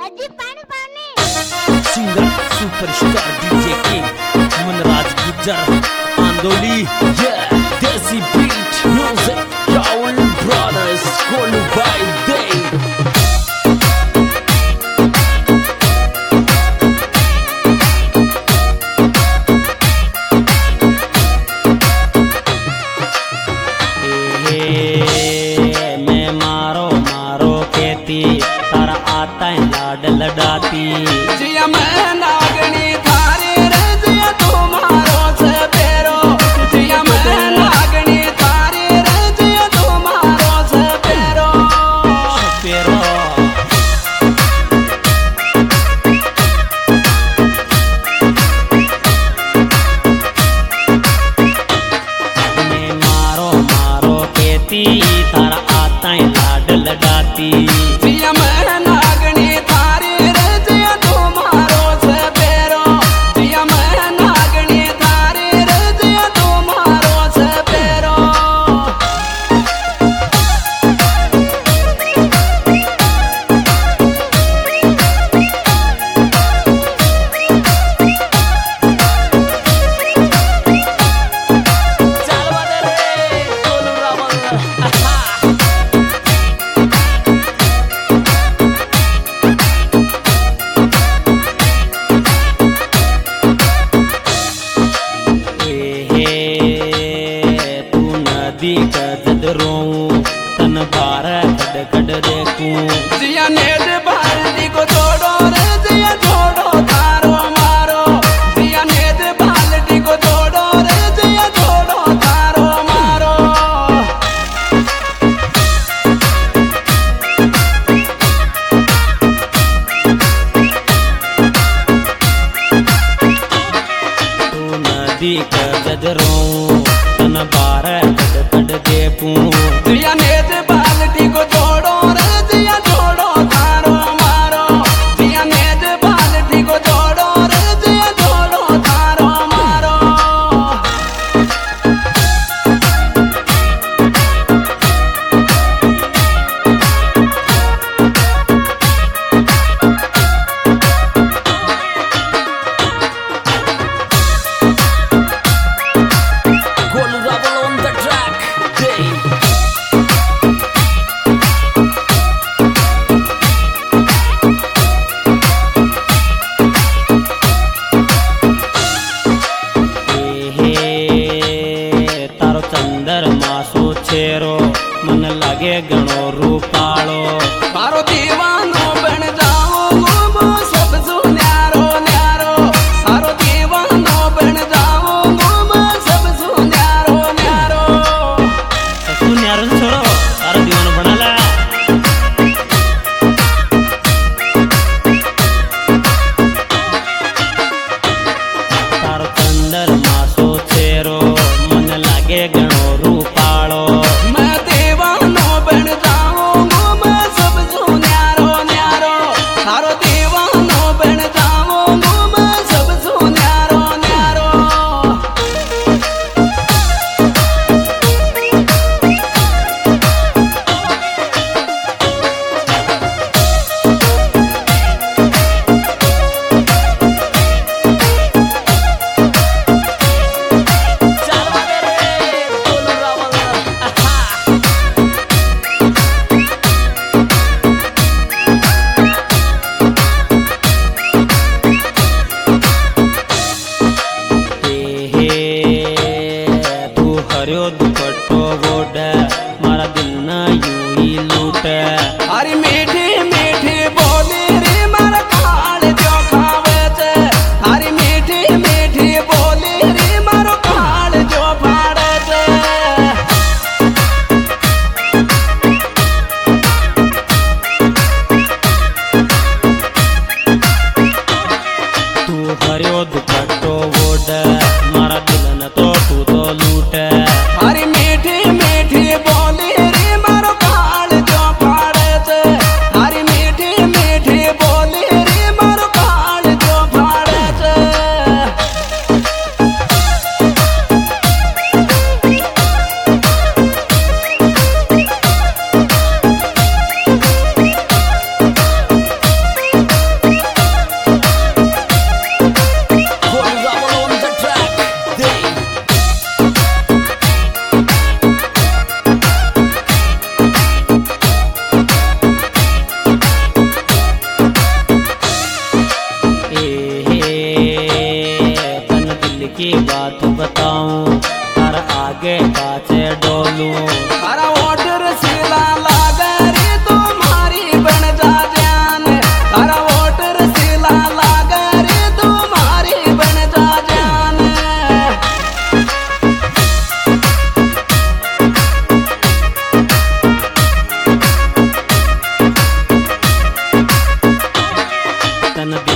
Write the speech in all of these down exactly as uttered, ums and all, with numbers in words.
अजी पानी पानी singer superstar DJ king Manraj Gujjar आंदोली yeah desi beat music Rahul brothers कोलू बाय दे तारा आता है लाड लडाती जिया मैं नागनी थारे रे जिया तुम्हारो से पेरो जिया मैं नागनी थारे रे जिया तुम्हारो से पेरो पेरो मारो मारो कहती तारा आता है लाड लडाती जिया मैं नागनी थारे रे जिया तुम्हारो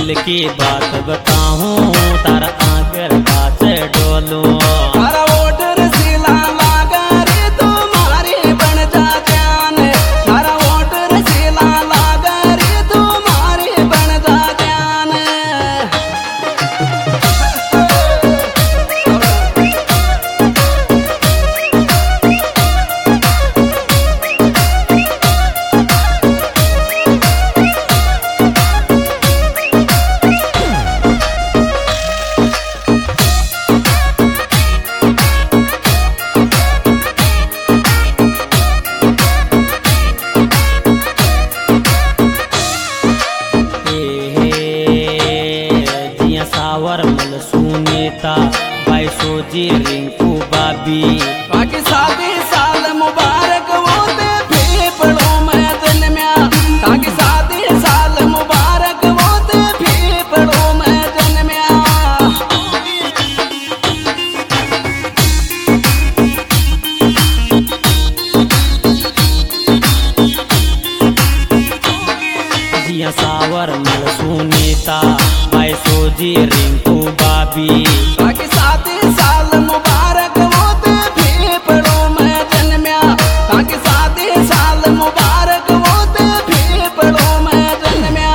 दिल की बात बताऊं तारा आकर पास डोलूं। तारा ओठ रसीला लागे रे तुम्हारी बन जा जान, तारा ओठ रसीला लागे रे तुम्हारी बन जा जान। सावरमल सुनीता भाई सोजी रिंकू बाबी बाकी शादी साल मुबारक होते फेफड़ों में जन्म्या, ताकि शादी साल मुबारक होते फेफड़ों में जन्म्या। जिया सावरमल सुनीता भाई सोजी रिंकू बाबी बाकी शादी साल मुबारक होते फेफड़ों में जन्म्या, ताकि शादी साल मुबारक होते फेफड़ों में जन्म्या।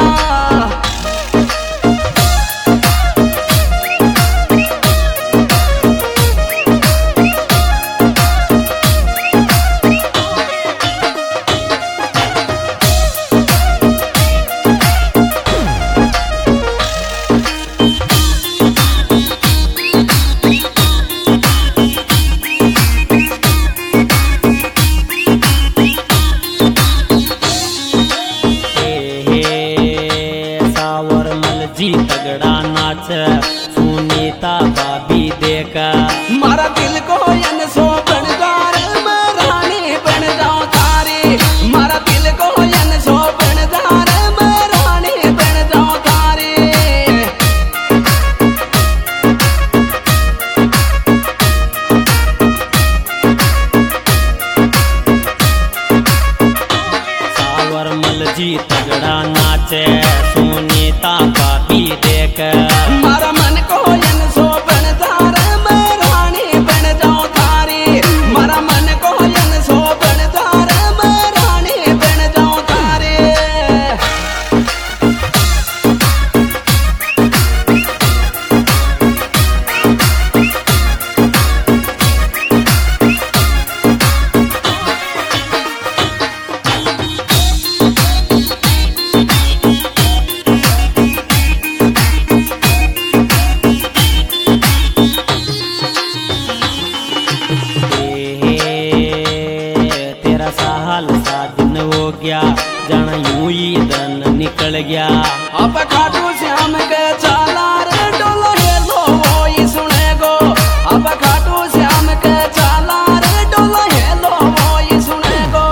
जी तगड़ा नाच सुनीता बाबी देखा मारा दिल को यन सो बन जार मैं रानी बन जाऊं तारी, मारा दिल को यन सो बन जार मैं रानी बन जाऊं तारी। सावरमल जी तगड़ा नाचे सुनीता बाबी देख मारा मन को यन सो बन जार मैं रानी बन जाऊं तारी, मारा मन को यन सो बन जार मैं रानी बन जाऊं तारी। साल सा दिन हो गया जन यूं ही दिन निकल गया। अब खाटू श्याम के चाला रे डोलो हेलो वो ही सुनेगो, अब खाटू श्याम के चाला रे डोलो हेलो वो ही सुनेगो।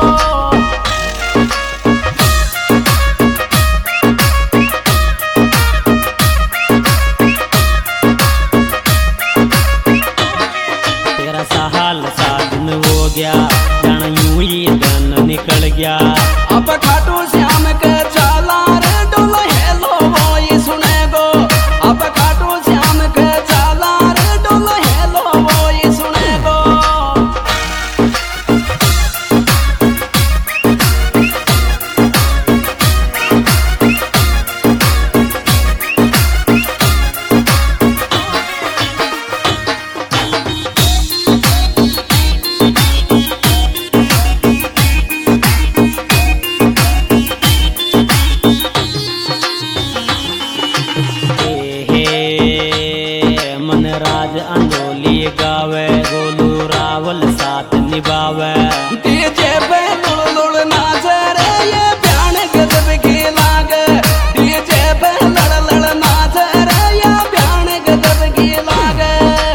तेरा साल सा दिन हो गया जन यूं ही दिन निकल गया। अब खाटू श्याम के चाला रे डोलो हेलो वो ही सुनेगो, अब खाटू श्याम के चाला रे डोलो हेलो वो ही सुनेगो। राज अंदोली गावे गोलू रावल साथ निभावे। डीजे पे लुड़ लुड़ नाचे रे ये प्यान गजब की लागे, डीजे पे लड़ लड़ नाचे रे ये प्यान गजब की लागे।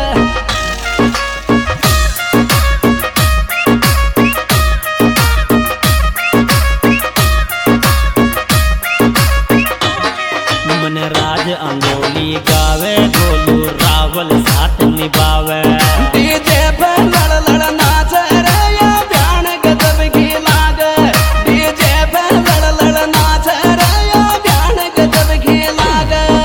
मन राज अंदोली गावे गोलू रावल साथ निभावे। डीजे पे लड़ लड़ नाचे रे ये प्यान गजब की लागे, डीजे पे लड़ लड़ नाचे रे ये प्यान गजब की लागे।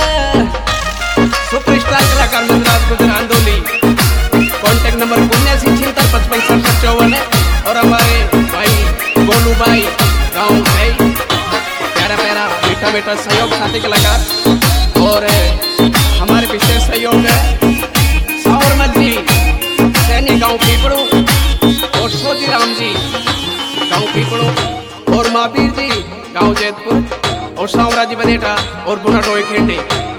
बेटा सहयोग साथी कलाकार और हमारे विशेष सहयोग है सावरमल जी सैनी गांव पीपड़ू और सोजी राम जी गांव पीपड़ू और महावीर जी गांव जैतपुर और सावरा जी बनेटा और बुना टोए खेंडे।